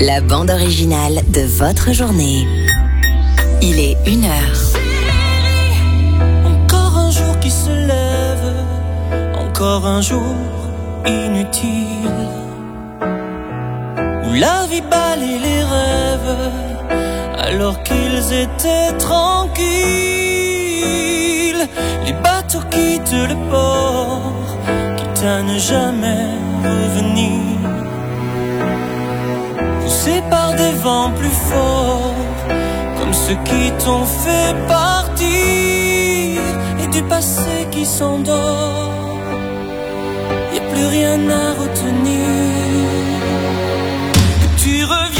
La bande originale de votre journée. Il est 1h. Encore un jour qui se lève, encore un jour inutile, où la vie balaye les rêves, alors qu'ils étaient tranquilles. Les bateaux quittent le port, quitte à ne jamais revenir, poussés par des vents plus forts, comme ceux qui t'ont fait partir, et du passé qui s'endort. Y'a plus rien à retenir. Que tu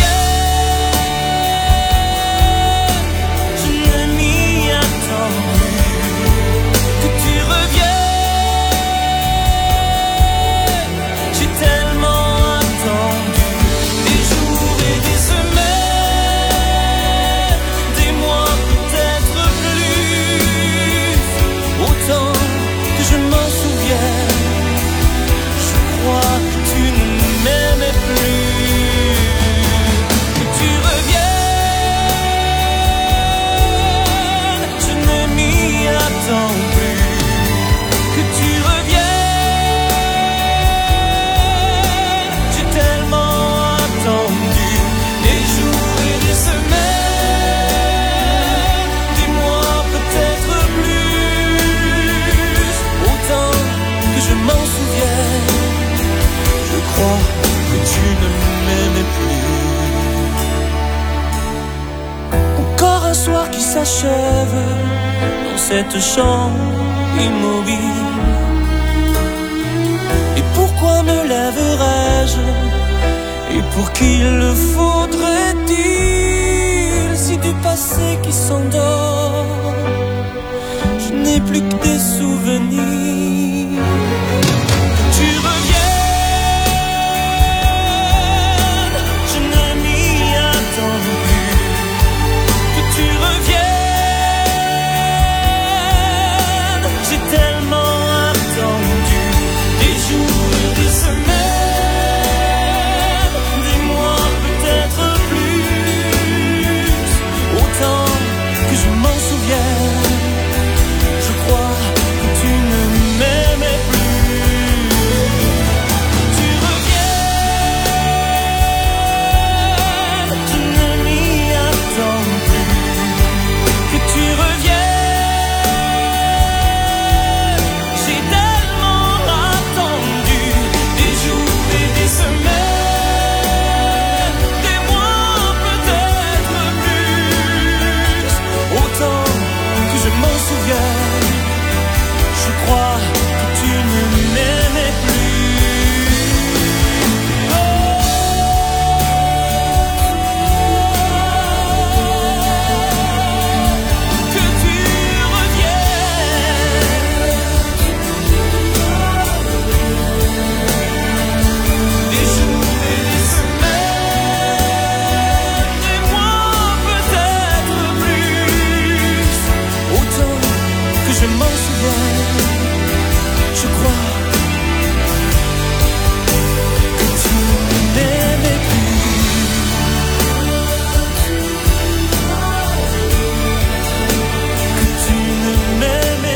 reviennes, je ne m'y attends plus. Que tu reviennes, j'ai tellement attendu. Des jours et des semaines, des mois peut-être plus. Autant que je m'en souviens, je crois que tu ne m'aimais plus. Que tu reviennes, je ne m'y attends plus. Que tu reviennes, j'ai tellement attendu. Des jours et des semaines, des mois peut-être plus. Autant que je m'en souviens, je crois que tu ne m'aimais plus. Encore un soir qui s'achève dans cette chambre immobile. Et pourquoi me lèverais-je? Et pour qui le faudrait-il? Si du passé qui s'endort, je n'ai plus que des souvenirs. Que tu reviennes, je ne m'y attends plus. Que tu reviennes, j'ai tellement attendu. Des jours et des semaines, des mois peut-être plus. Autant que je m'en souviens, je crois que tu ne m'aimais plus. Tu reviens, je ne m'y attends plus. Que tu reviennes, j'ai tellement attendu. Des jours et des semaines, des mois peut-être plus. Autant que je m'en souviens, je crois que tu ne m'aimais plus. Oh, que tu reviennes. Des jours et des semaines, des mois peut-être plus. Autant que je m'en souviens, je crois que tu ne m'aimais plus. Que tu ne m'aimais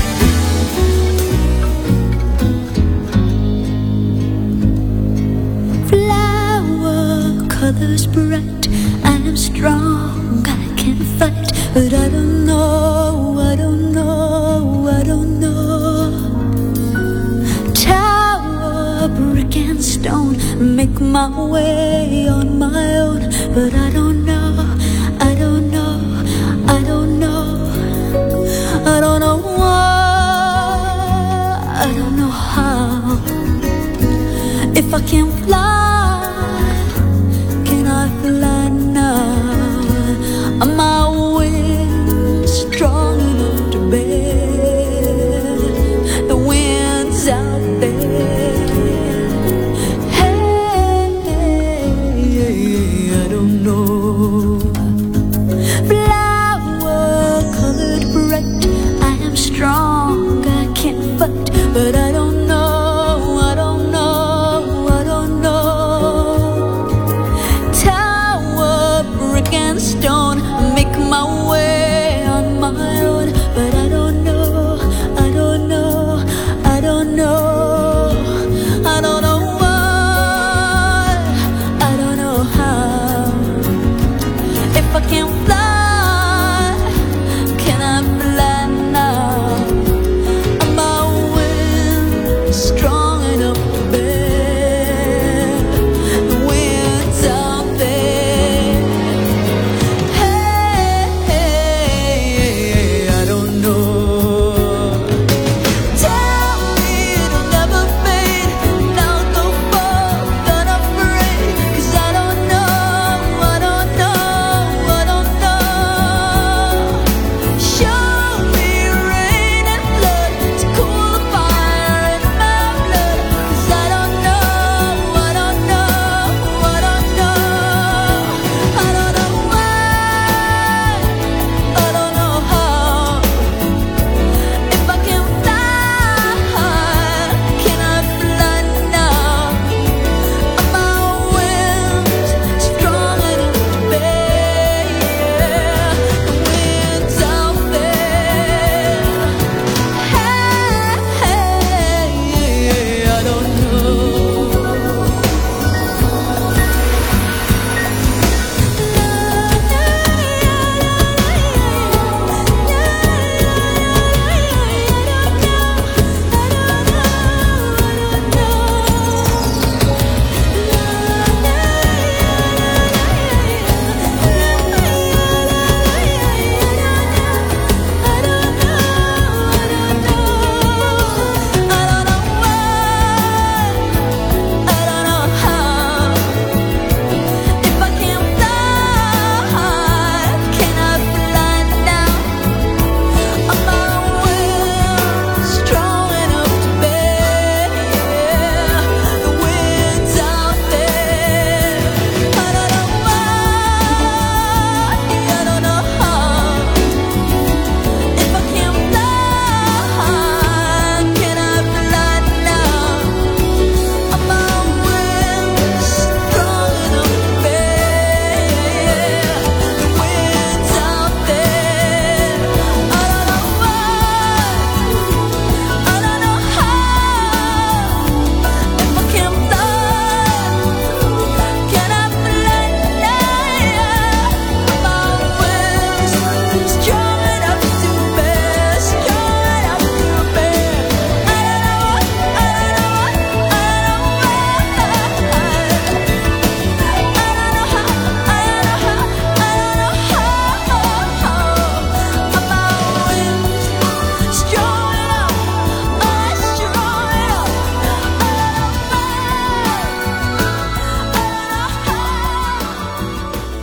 plus. Flower colors bright, I am strong, I can fight, but I don't know, I don't know, I don't know. Tower, brick and stone, make my way on my own, but I don't know, I don't know, I don't know, I don't know why, I don't know how. If I can fly, can I fly now? Am I wings strong enough to bear the winds out there? Hey, I don't know. Flower colored bright, I am strong, I can fight, but I don't know, I don't know, I don't know.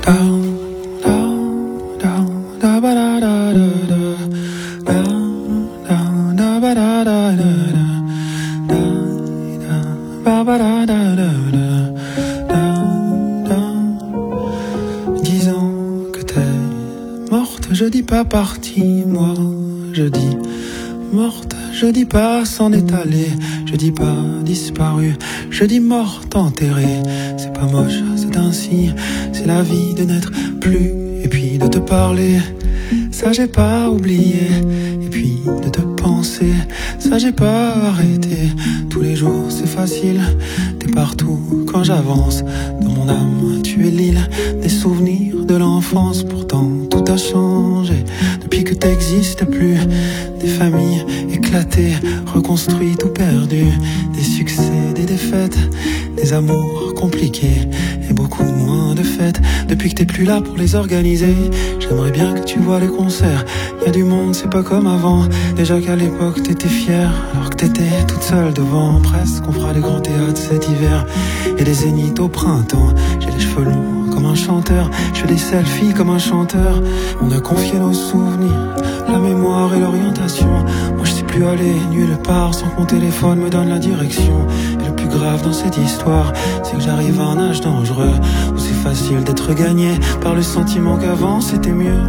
Je dis pas partie, moi, je dis morte, je dis pas s'en est allé, je dis pas disparu, je dis morte, enterrée. C'est pas moche, c'est ainsi, c'est la vie de n'être plus, et puis de te parler. Ça j'ai pas oublié, et puis de te penser. Ça j'ai pas arrêté, tous les jours c'est facile. T'es partout quand j'avance, dans mon âme tu es l'île des souvenirs de l'enfance. Pourtant tout a changé depuis que t'existes plus. Des familles éclatées, reconstruites ou perdues, des succès, des défaites, des amours compliqués et beaucoup moins de fêtes. Depuis que t'es plus là pour les organiser, j'aimerais bien que tu vois les concerts. Y a du monde, c'est pas comme avant. Déjà qu'à l'époque t'étais fière, alors que t'étais toute seule devant. Presque on fera des grands théâtres cet hiver et des zéniths au printemps. J'ai les cheveux longs comme un chanteur, je fais des selfies comme un chanteur. On a confié nos souvenirs, la mémoire et l'orientation. Moi je sais plus aller nulle part sans que mon téléphone me donne la direction. Et le plus grave dans cette histoire, c'est que j'arrive à un âge dangereux où c'est facile d'être gagné par le sentiment qu'avant c'était mieux.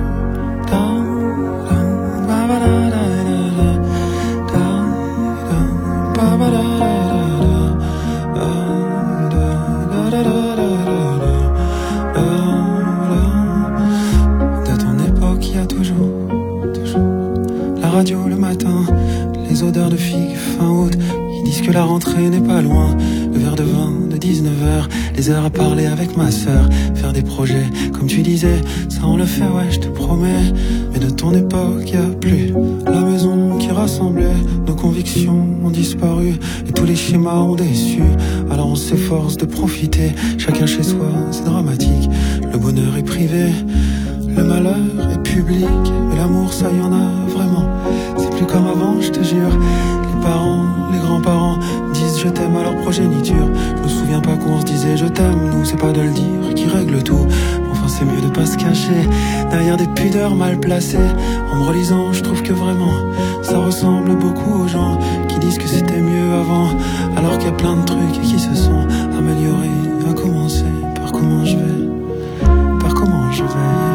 Radio le matin, les odeurs de figues fin août qui disent que la rentrée n'est pas loin. Le verre de vin de 19h, les heures à parler avec ma sœur, faire des projets comme tu disais, ça on le fait ouais je te promets. Mais de ton époque y a plus la maison qui rassemblait. Nos convictions ont disparu et tous les schémas ont déçu. Alors on s'efforce de profiter, chacun chez soi c'est dramatique. Le bonheur est privé, le malheur est public, mais l'amour ça y en a vraiment. C'est plus comme avant, je te jure. Les parents, les grands-parents disent je t'aime à leur progéniture. Je me souviens pas qu'on se disait je t'aime, nous c'est pas de le dire qui règle tout. Enfin c'est mieux de pas se cacher derrière des pudeurs mal placées. En me relisant je trouve que vraiment ça ressemble beaucoup aux gens qui disent que c'était mieux avant, alors qu'il y a plein de trucs qui se sont améliorés. À commencer par comment je vais, par comment je vais.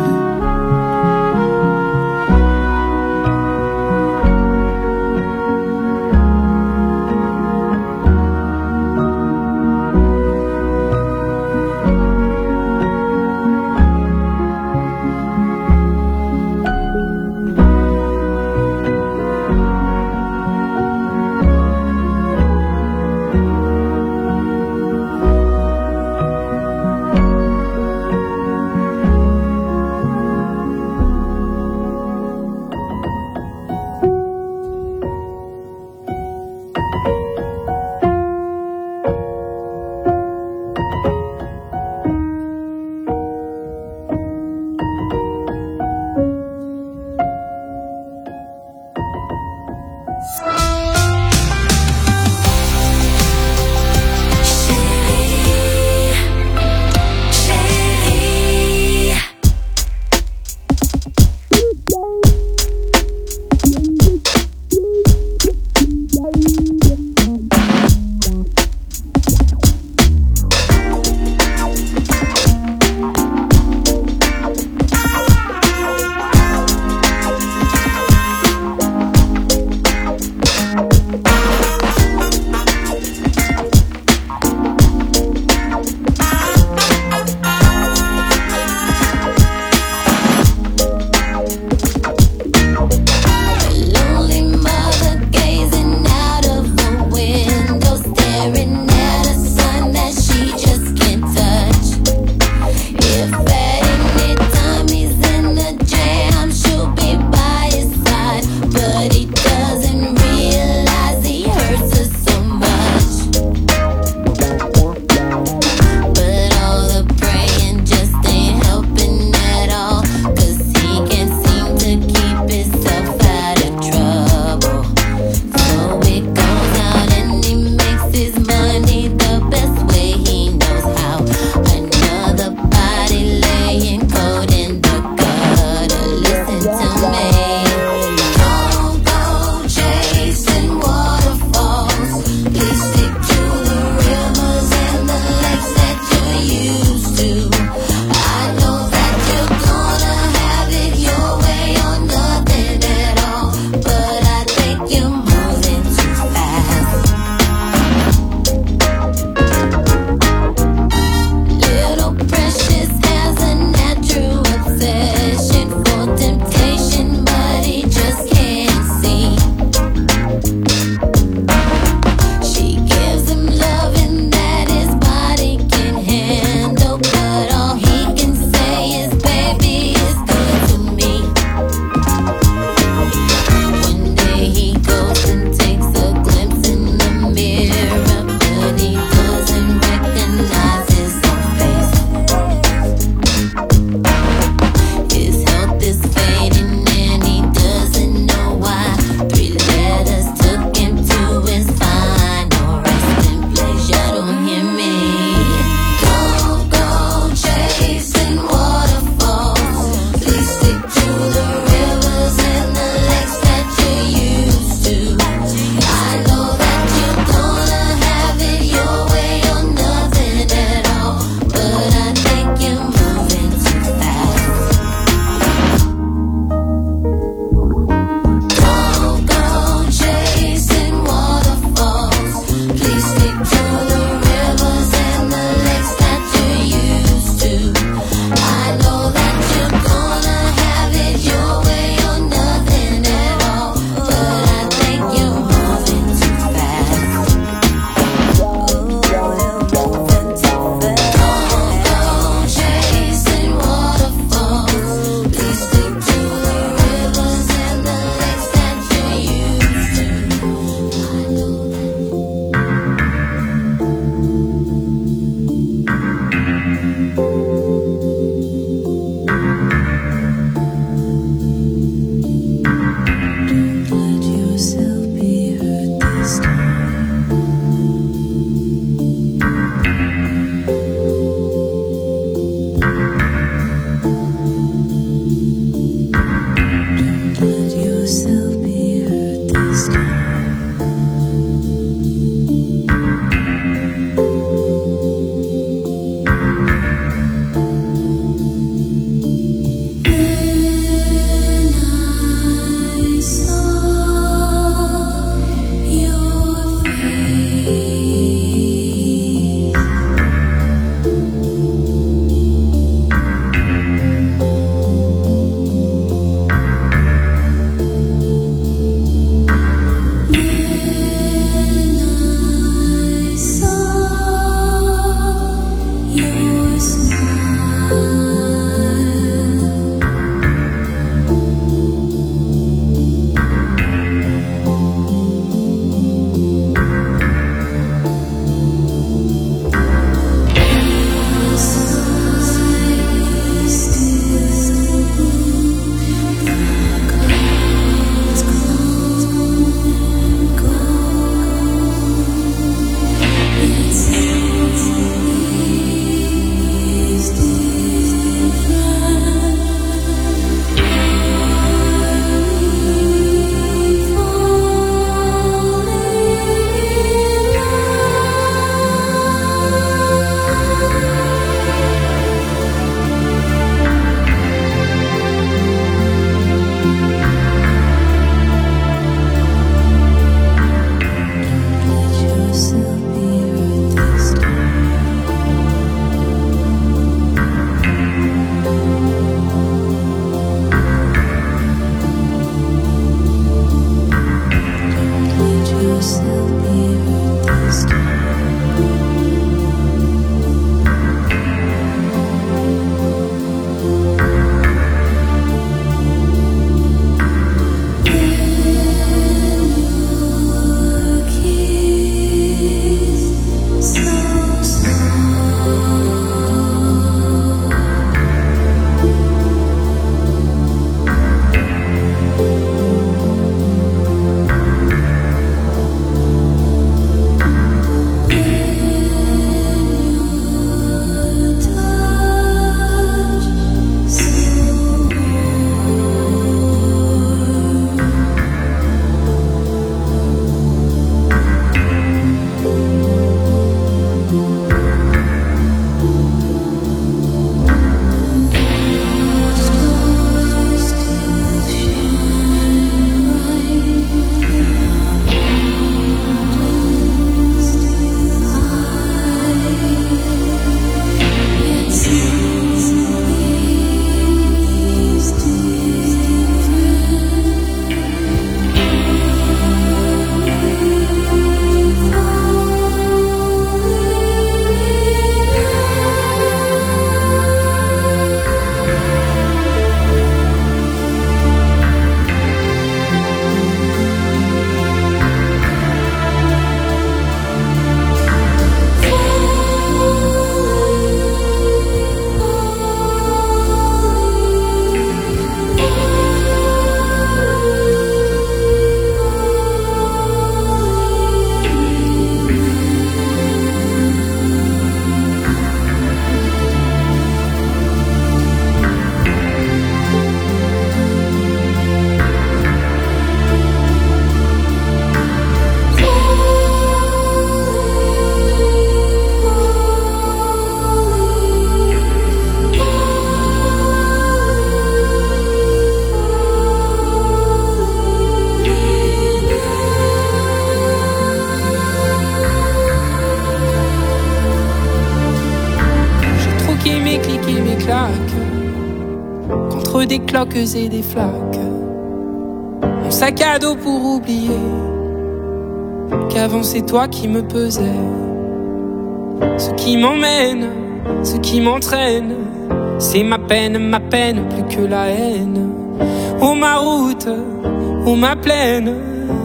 entre des cloques et des flaques. Mon sac à dos pour oublier qu'avant c'est toi qui me pesais. Ce qui m'emmène, ce qui m'entraîne, c'est ma peine plus que la haine. Oh ma route, oh ma plaine,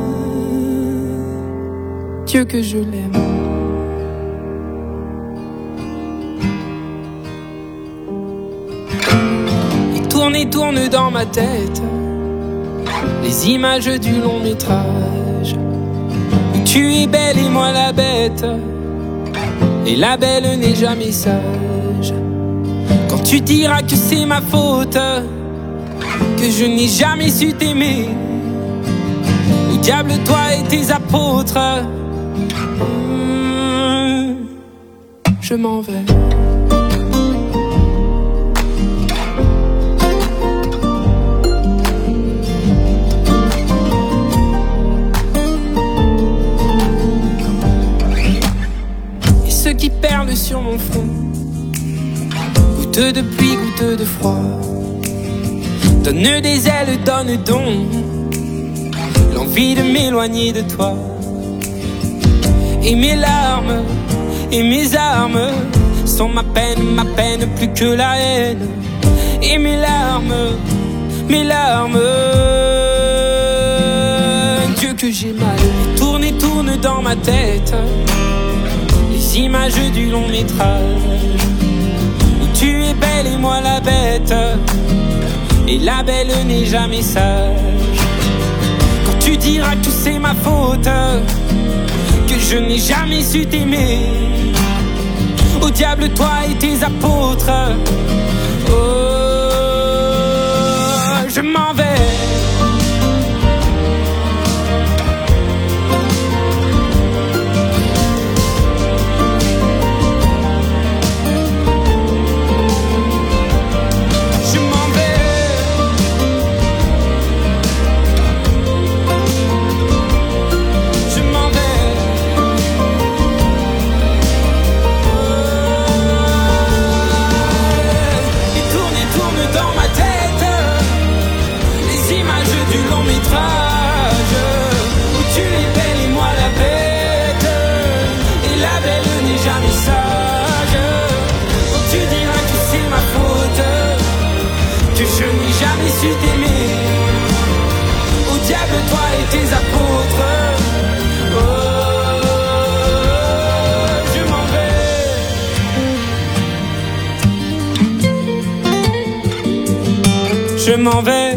Dieu que je l'aime. Et tourne dans ma tête les images du long métrage où tu es belle et moi la bête, et la belle n'est jamais sage. Quand tu diras que c'est ma faute, que je n'ai jamais su t'aimer, au diable toi et tes apôtres, je m'en vais. Qui perlent sur mon front, goutte de pluie, goutte de froid, donne des ailes, donne donc l'envie de m'éloigner de toi. Et mes larmes et mes armes sont ma peine plus que la haine. Et mes larmes, Dieu que j'ai mal. Et tourne dans ma tête les images du long métrage où tu es belle et moi la bête, et la belle n'est jamais sage. Quand tu diras que c'est ma faute, que je n'ai jamais su t'aimer, au diable toi et tes apôtres, oh, je m'en vais. Su t'aimer, au diable toi et tes apôtres, oh, je m'en vais, je m'en vais.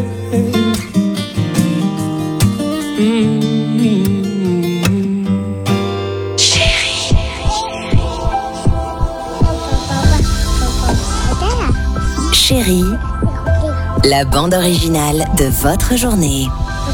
Chérie, la bande originale de votre journée.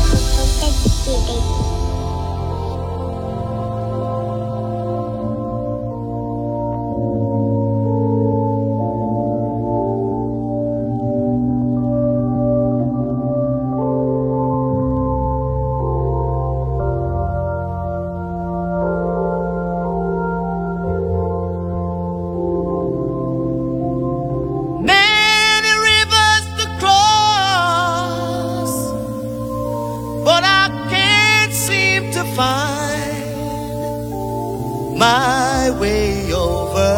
My way over.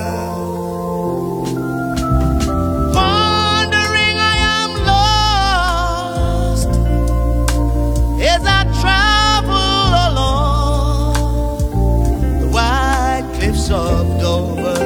Wandering, I am lost as I travel along the wide cliffs of Dover.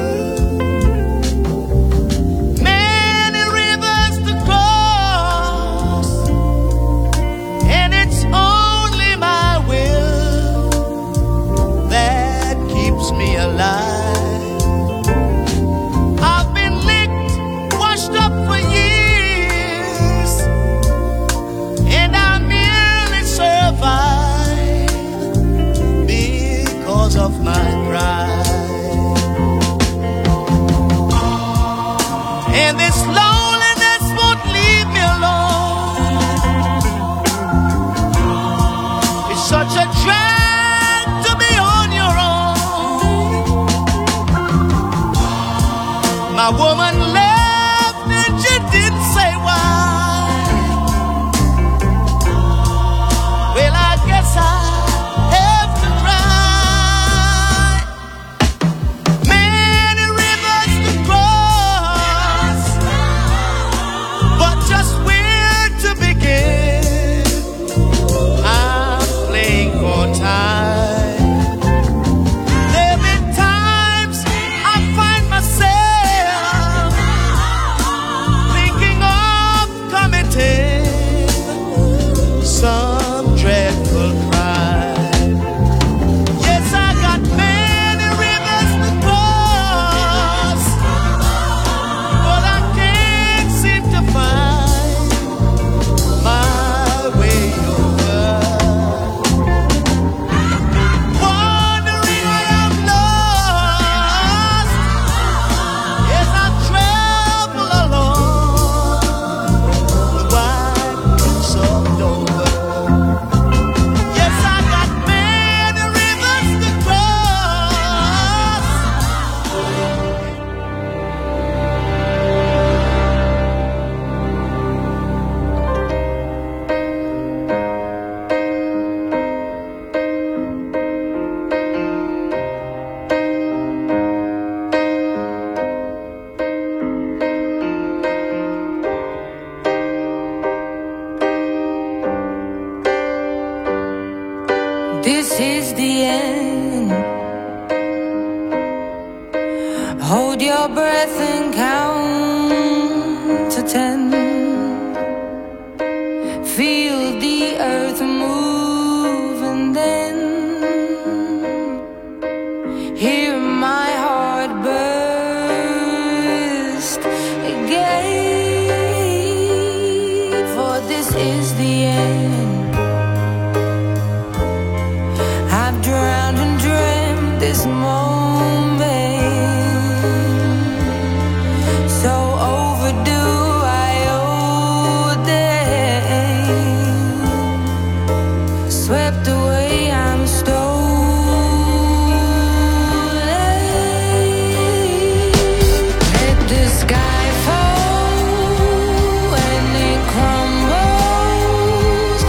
Many rivers to cross, and it's only my will that keeps me alive. I've been licked, washed up for years, and I merely survive because of my pride. And this loneliness won't leave me alone. It's such a drag to be on your own. My woman left and she didn't say why. this is the end. Hold your breath and count to 10. Feel the earth move and then hear my heart burst again. For this is the end. I've drowned and dreamt this moment. Sky fall and it crumbles.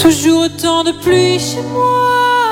Toujours autant de pluie chez moi.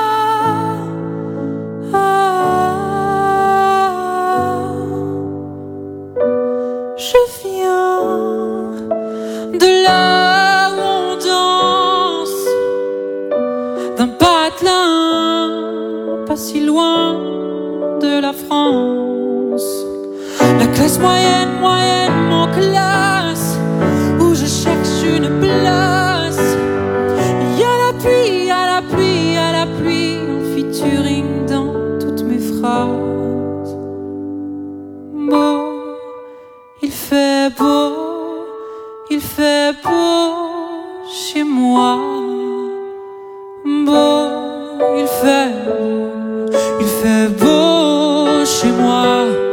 Je viens de là où on danse, d'un patelin pas si loin de la France. La classe moyenne, moyennement classe, où je cherche une place. Il y a la pluie, il y a la pluie, il y a la pluie en featuring dans toutes mes phrases. Beau, il fait beau, il fait beau chez moi. Beau, il fait beau chez moi.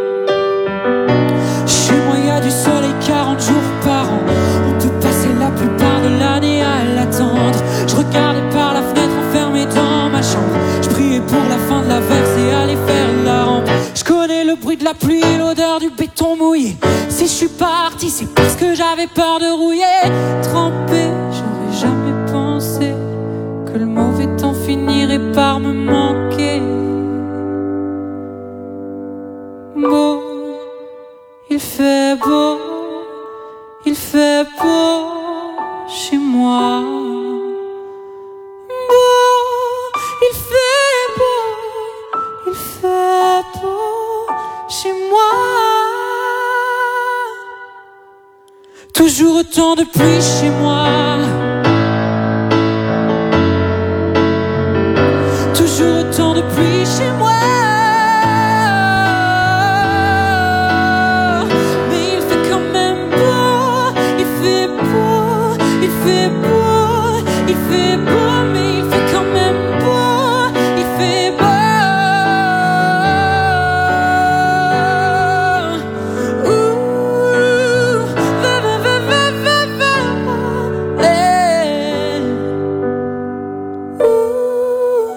Chez moi y a du soleil 40 jours par an. On peut passer la plupart de l'année à l'attendre. Je regardais par la fenêtre enfermée dans ma chambre. Je priais pour la fin de la verse et aller faire la rampe. Je connais le bruit de la pluie et l'odeur du béton mouillé. Si je suis parti, c'est parce que j'avais peur de rouiller. Trempé, j'aurais jamais pensé que le mauvais temps finirait par me manquer. Beau, il fait beau, il fait beau chez moi. Beau, il fait beau, il fait beau chez moi. Toujours autant de pluie chez moi. Toujours autant de pluie chez moi. Mais il fait quand même beau. Il fait beau, il fait beau, il fait beau. Mais il fait quand même beau. Il fait beau. Ouh, va, va, va, va, va, va. Hey. Ouh.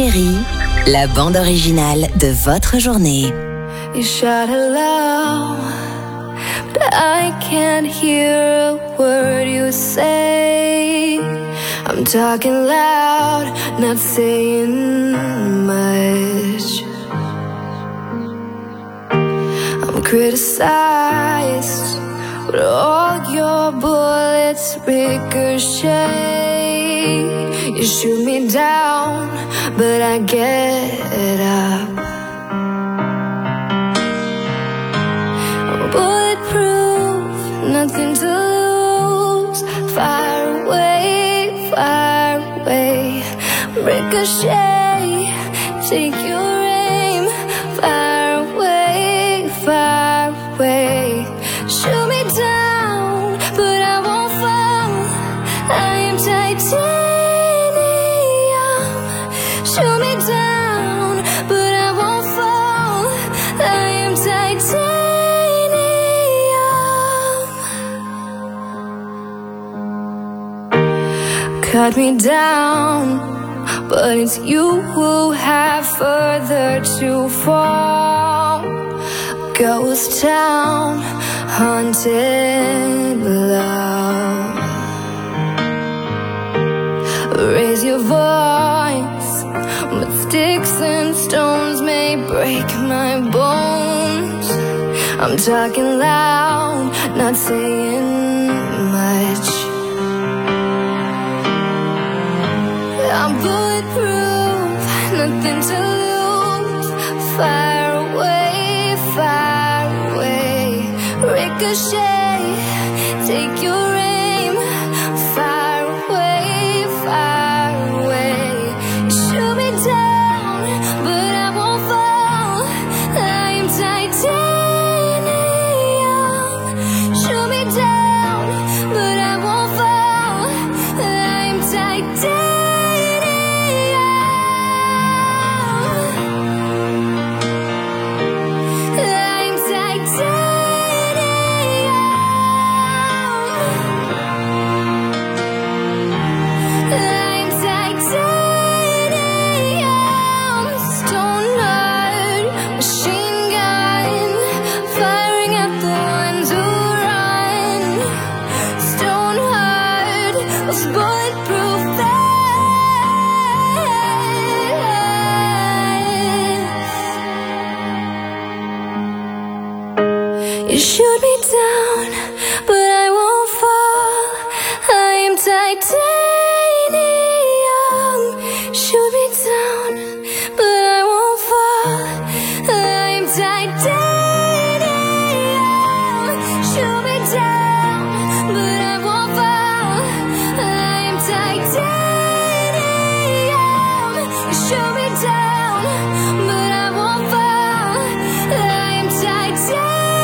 Chérie, la bande originale de votre journée. You shout aloud, but I can't hear a word you say. I'm talking loud, not saying much. I'm criticized, but all your bullets ricochet. You shoot me down, but I get up. I'm bulletproof, nothing to lose. Fire away, fire away. Ricochet, take your aim. Fire away, fire away. Shoot me down, but I won't fall. I am titanium. Shoot me down, but I won't fall. I am titanium. Cut me down, but it's you who have further to fall. Ghost town, haunted love. Raise your voice, but sticks and stones may break my bones. I'm talking loud, not saying much. I'm bulletproof, nothing to lose. Fire away, fire away. Ricochet, take your aim. Fire away, fire away. Shoot me down, but I won't fall. I'm titanium. Shoot me down, but I won't fall. I'm titanium. You shoot me down, but I won't fall. I am titanium. Shoot me down, but I won't fall. I am titanium. Shoot me down, but I won't fall. I am titanium. Shoot me down, but I won't fall. I am titanium.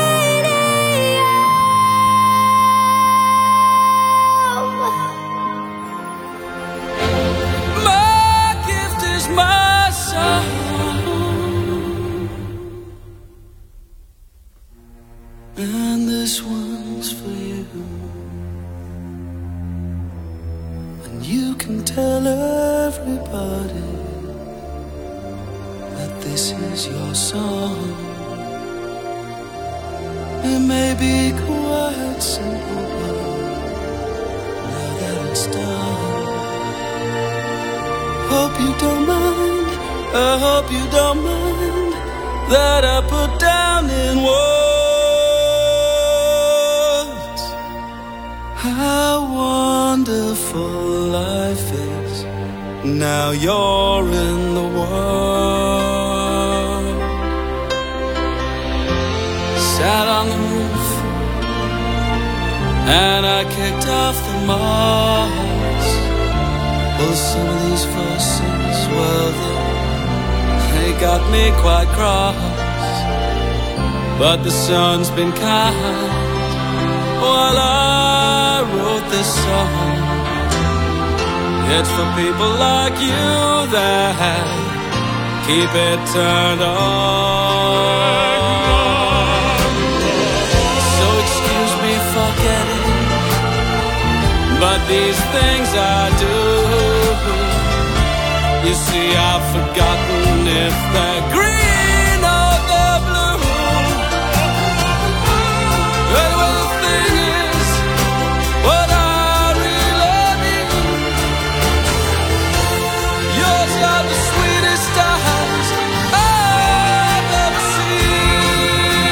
And this one's for you. And you can tell everybody that this is your song. It may be quite simple, but now that it's done, hope you don't mind, I hope you don't mind that I put down in words how wonderful life is. Now you're in the world. Sat on the roof and I kicked off the moss. Well, some of these verses, well, they got me quite cross. But the sun's been kind while I wrote this song. It's for people like you that keep it turned on. So excuse me for getting, but these things I do You see, I've forgotten if they're green or they're blue. But well, the thing is, what I really need, yours are the sweetest eyes I've ever seen.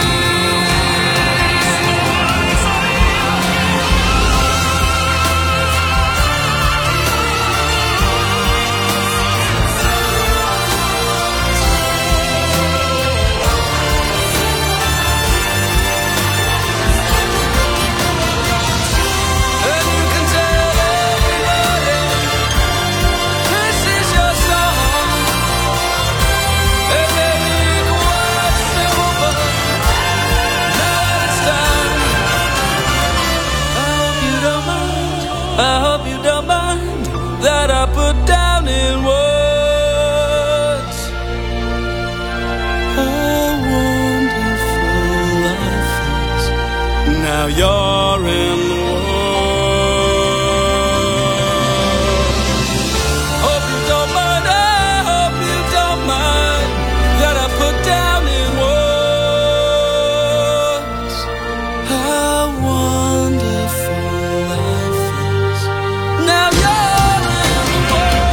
And you can tell everybody this is your song. And maybe you can watch me over now that it's done. I hope you don't mind, I hope you don't mind that I put down in words how wonderful life is. Now you're in the world. Hope you don't mind, I hope you don't mind that I put down in words how wonderful life is. Now you're in the world.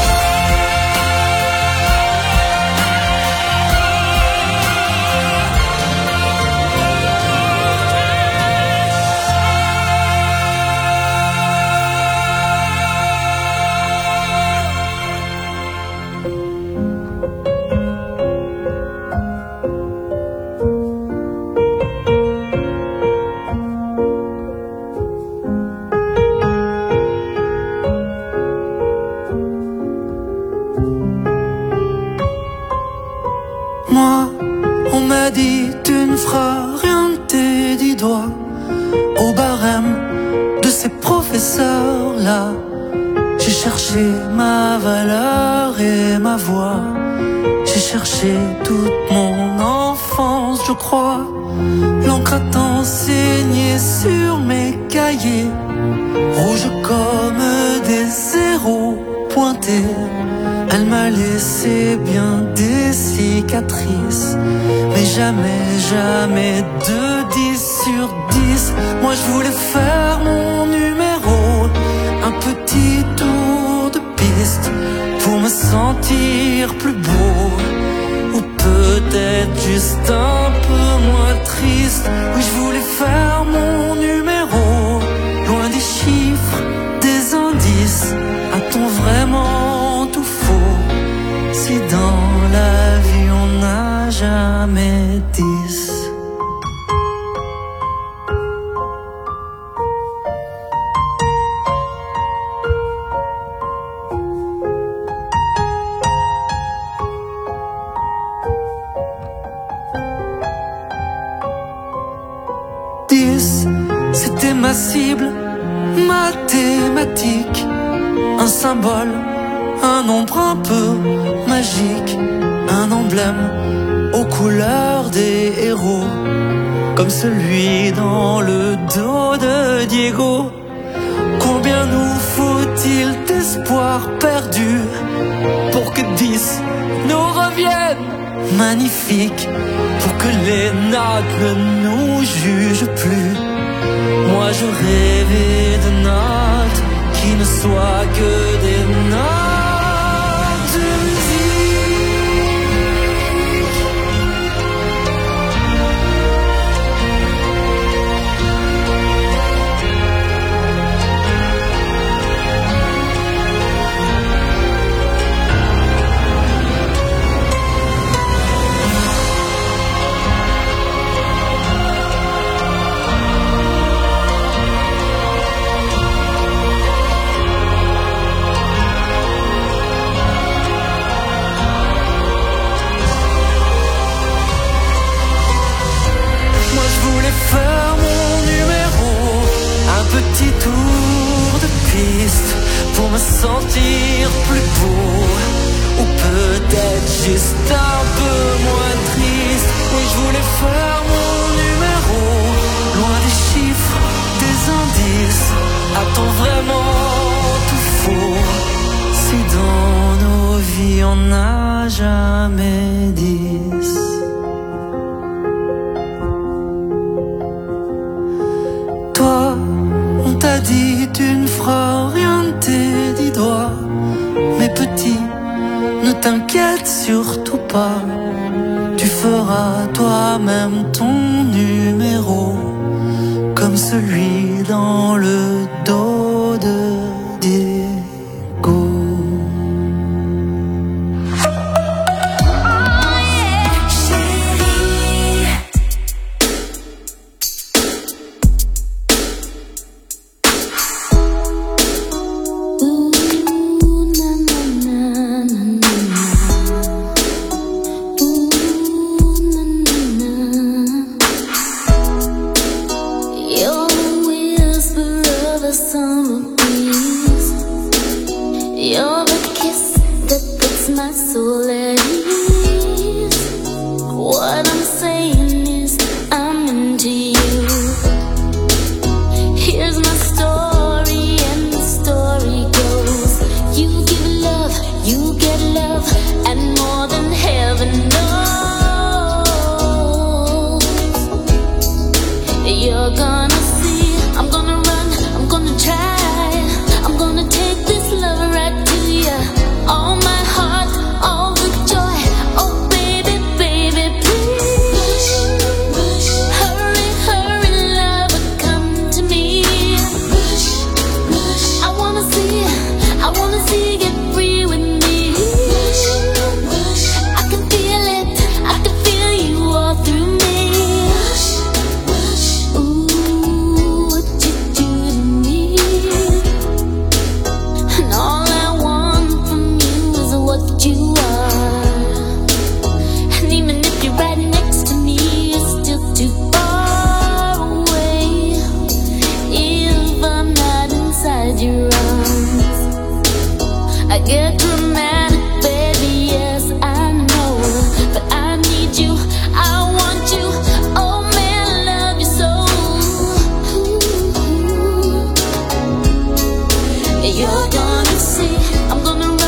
Moi, on m'a dit tu ne feras rien de tes 10 doigts au barème de ces professeurs-là. J'ai cherché ma valeur et ma voix. J'ai cherché toute mon enfance, je crois. L'encre a enseigné sur mes cahiers, rouge comme des zéros pointés. Elle m'a laissé bien des cicatrices, mais jamais, jamais de 10 sur 10. Moi je voulais faire mon numéro, un petit tour de piste pour me sentir plus beau, ou peut-être juste un peu moins triste. Oui, je voulais faire mon numéro, loin des chiffres, des indices. A-t-on vraiment tout faux si dans la vie on n'a jamais 10? C'était ma cible mathématique, un symbole, un nombre un peu magique, un emblème aux couleurs des héros, comme celui dans le dos de Diego. Combien nous faut-il d'espoir perdu pour que 10 nous reviennent magnifiques, pour que les notes ne nous jugent plus? Moi je rêvais de notes qui ne soient que des notes de musique. Faire mon numéro, un petit tour de piste pour me sentir plus beau, ou peut-être juste un peu moins triste. Oui, je voulais faire mon numéro, loin des chiffres, des indices. A-t-on vraiment tout faux si dans nos vies on jamais 10. Toi, on t'a dit tu ne feras rien de tes 10 doigts. Mais petit, ne t'inquiète surtout pas. Tu feras toi-même ton numéro, comme celui dans le dos de Diego. You're gonna see, I'm gonna